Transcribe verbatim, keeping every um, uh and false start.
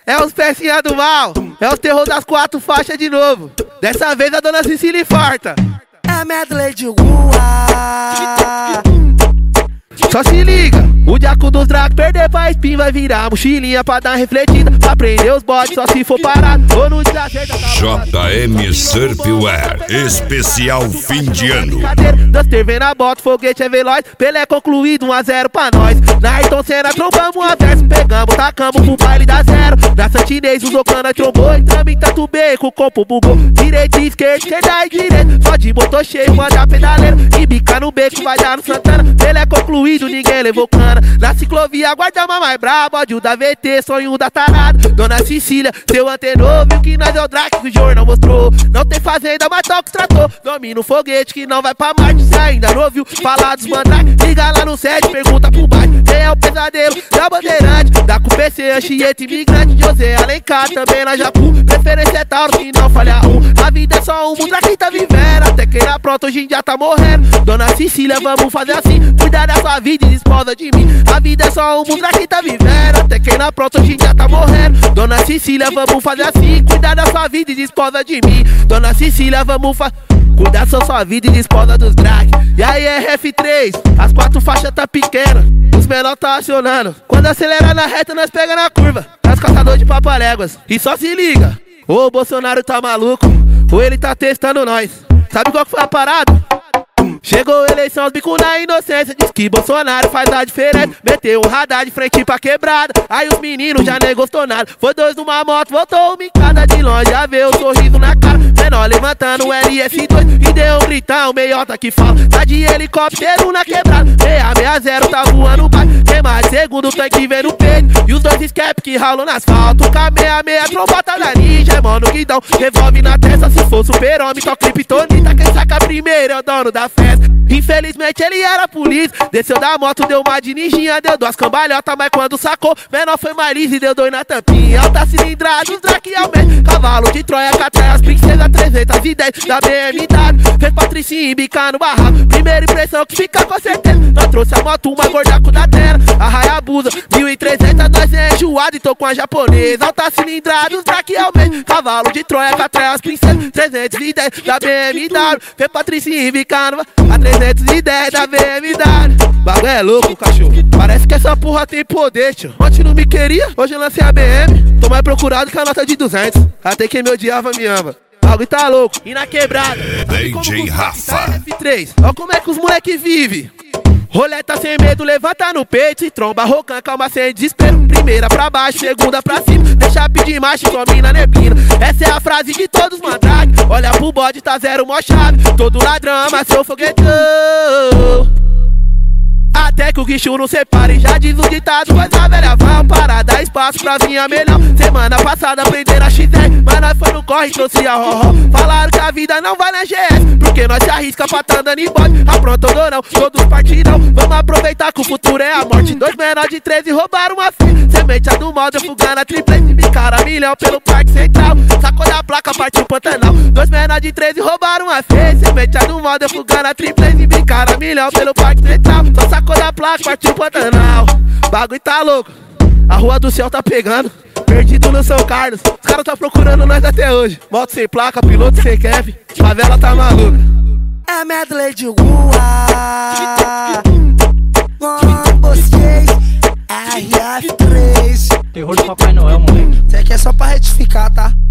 É os pecinha do mal, é os terror das quatro faixas de novo. Dessa vez a dona Cecília infarta. É medley de rua. Só se liga, o diaco dos dracos perder pra spin vai virar mochilinha pra dar uma refletida, pra prender os bodes só se for parado ou no desacerto. J M Surfwear, especial fim de ano. Duster vem na bota, foguete é veloz, Pelé concluído, um a zero pra nós. Na Ayrton Senna trombamos uma verso, pegamos, tacamos pro baile da zero. Na Santinês usou cana, trombou, entramos em tanto beco, o compo bugou. Direita e esquerda, esquerda e direita, só de motor cheio, manda pedaleiro. E bica no beco, vai dar no Santana, Pelé concluído, ninguém levou cana. Na ciclovia, guarda-ma mais brabo, ódio da V T, sonho da tarada. Dona Cecília, seu antenou, viu que nós é o Drake que o jornal mostrou. Não tem fazenda, mas toca os trator. Domina o foguete que não vai pra Marte, cê ainda não ouviu falar dos mandrake. Liga lá no sede, pergunta pro bairro. Quem é o pesadelo da bandeirante? Da com P C, Anchieta, imigrante, José Alencar, também na Japu. Preferência é Tauro, que não falha um. A vida é só um, o Drake tá vivendo. Até quem era pronto, hoje em dia tá morrendo. Dona Cecília, vamos fazer assim, cuidar da sua vida e desposa de mim. A vida é só um, o Drake tá vivendo. Até quem era pronto, hoje em dia tá morrendo. Dona Cecília, vamos fazer assim, cuidar da sua vida e desposa de mim. Dona Cecília, vamos fazer... Cuidar da sua vida e desposa dos drag. E aí é F três, as quatro faixas tá pequena, os menor tá acionando. Quando acelera na reta, nós pega na curva, nós caçador de papaléguas. E só se liga, ou o Bolsonaro tá maluco, ou ele tá testando nós. Sabe qual que foi a parada? Chegou eleição, os bico na inocência. Diz que Bolsonaro faz a diferença. Meteu um radar de frente pra quebrada. Aí os meninos já nem gostou nada. Foi dois numa moto, voltou uma em cada. De longe já vê o sorriso na cara. Menor levantando o L S dois e deu um gritão, meiota que fala. Tá de helicóptero na quebrada. seis zero tá voando baixo. Tem mais segundo, tanque vem no peito. E os dois escape que ralam no asfalto. Com a seis seis, trombota da ninja. É mano que dão, revolve na testa. Se for super-homem, só criptonita. Quem saca primeiro é o dono da festa. Infelizmente ele era polícia. Desceu da moto, deu uma de ninjinha. Deu duas cambalhotas, mas quando sacou, menor foi mais liso e deu dois na tampinha. Alta cilindrada, os Drake aumenta. Cavalo de Troia, catrai as princesas trezentos e dez da B M W. Fez Patricinha embicar no barraco. Primeira impressão que fica com certeza. Nós trouxe a moto, uma gordaco da terra. A Hayabusa, mil e trezentos, nós é enjoado e tô com a japonesa. Alta cilindrada, os Drake aumenta. Cavalo de Troia, catrai as princesas trezentos e dez da B M W. Fez Patricinha embicar no barraco. A trezentos e dez da B M W. Bagulho é louco, cachorro. Parece que essa porra tem poder, tio. Ontem não me queria, hoje eu lancei a B M. Tô mais procurado que a nota de duzentos. Até quem me odiava me ama. Bagulho tá louco. E na quebrada, D J Rafa. F três. Olha como é que os moleque vive. Roleta sem medo, levanta no peito e tromba rocan, calma sem desespero. Primeira pra baixo, segunda pra cima. Deixa pedir macho, some na neblina. Essa é a frase de todos mandrake. Olha pro bode, tá zero mó chave. Todo ladrão ama seu foguetão. Até que o guicho não separe, já diz o ditado. Mas a velha vai parar, dar espaço pra vinha melhor. Semana passada prenderam a X R, mas nós foi no corre e trouxe a roró. Falaram que a vida não vai na G S, porque nós se arrisca pra tá andando em bode. Apronta ou não, todos partirão. Vamos aproveitar que o futuro é a morte. Dois menores de treze roubaram uma filha. Semente a do mal, deu fuga na triplete. Bicara milhão pelo Parque Central. Sacou da placa, partiu o Pantanal. Dois menores de treze roubaram uma filha. Semente a do mal, deu fuga na triplete. Bicara milhão pelo Parque Central. Só sacou da placa, partiu o Pantanal. Bagulho tá louco, a Rua do Céu tá pegando. Perdido no São Carlos, os caras tá procurando nós até hoje. Moto sem placa, piloto sem cap, favela tá maluca. É medley de rua. Vocês, R F três. Terror do Papai Noel, moleque. Isso aqui é só pra retificar, tá?